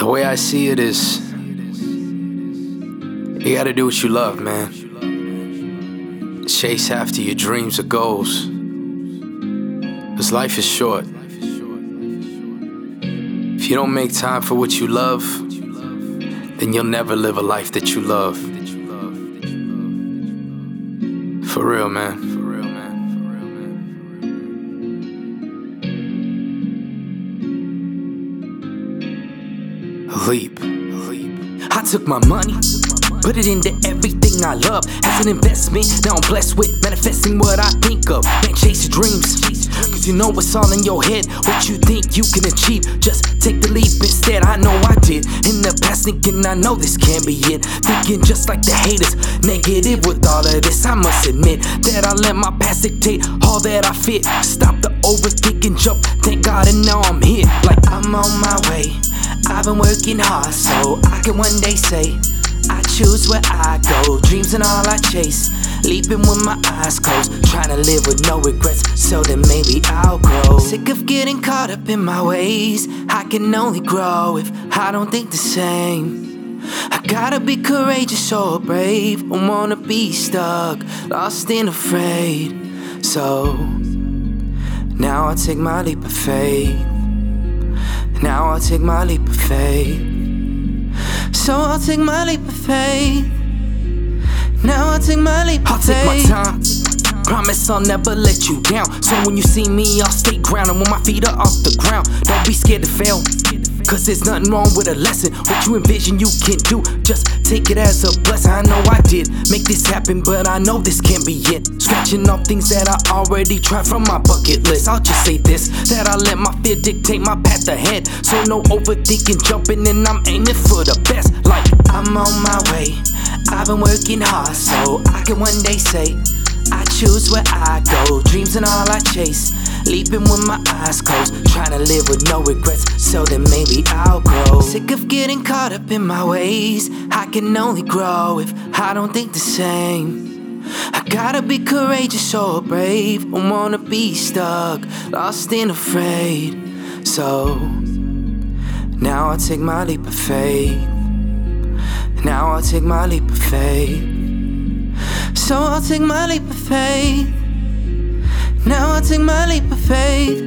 The way I see it is, you gotta do what you love, man. Chase after your dreams or goals. 'Cause life is short. If you don't make time for what you love, then you'll never live a life that you love. For real, man. Leap. I took my money, put it into everything I love. As an investment, now I'm blessed with manifesting what I think of. Man, chase your dreams, cause you know what's all in your head. What you think you can achieve, just take the leap instead. I know I did in the past, thinking I know this can't be it. Thinking just like the haters, negative with all of this. I must admit that I let my past dictate all that I fit. Stop the overthinking, jump, thank God, and now I'm here. Like I'm on my way. I've been working hard so I can one day say I choose where I go, dreams and all I chase. Leaping with my eyes closed, trying to live with no regrets, so then maybe I'll grow. Sick of getting caught up in my ways, I can only grow if I don't think the same. I gotta be courageous or brave, I wanna be stuck, lost and afraid. So now I take my leap of faith. Now I'll take my leap of faith. So I'll take my leap of faith. Now I'll take my leap of faith. I'll take my time. Promise I'll never let you down. So when you see me, I'll stay grounded when my feet are off the ground. Don't be scared to fail, cause there's nothing wrong with a lesson. What you envision you can do, just take it as a blessing. I know I did make this happen, but I know this can't be it. Scratching off things that I already tried from my bucket list. I'll just say this, that I let my fear dictate my path ahead. So no overthinking, jumping, and I'm aiming for the best. Like I'm on my way, I've been working hard so I can one day say I choose where I go, dreams and all I chase. Leaping with my eyes closed, trying to live with no regrets, so then maybe I'll grow. Sick of getting caught up in my ways, I can only grow if I don't think the same. I gotta be courageous or brave, I wanna be stuck, lost and afraid. So now I'll take my leap of faith. Now I'll take my leap of faith. So I'll take my leap of faith. Now I'll take my leap of faith.